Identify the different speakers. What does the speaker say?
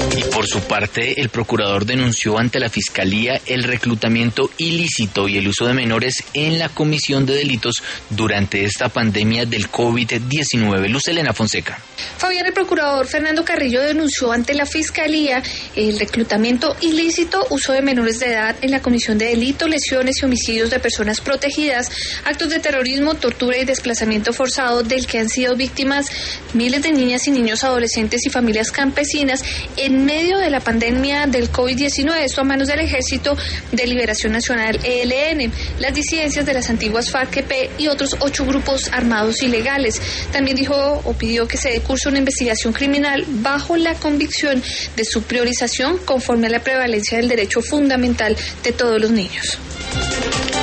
Speaker 1: Y por su parte, el procurador denunció ante la Fiscalía el reclutamiento ilícito y el uso de menores en la comisión de delitos durante esta pandemia del COVID-19. Luz Helena Fonseca.
Speaker 2: Fabián, el procurador Fernando Carrillo denunció ante la Fiscalía el reclutamiento ilícito, uso de menores de edad en la comisión de delitos, lesiones y homicidios de personas protegidas, actos de terrorismo, tortura y desplazamiento forzado del que han sido víctimas miles de niñas y niños, adolescentes y familias campesinas en medio de la pandemia del COVID-19, esto a manos del Ejército de Liberación Nacional, ELN, las disidencias de las antiguas FARC-EP y otros 8 grupos armados ilegales. También dijo o pidió que se dé curso a una investigación criminal bajo la convicción de su priorización conforme a la prevalencia del derecho fundamental de todos los niños.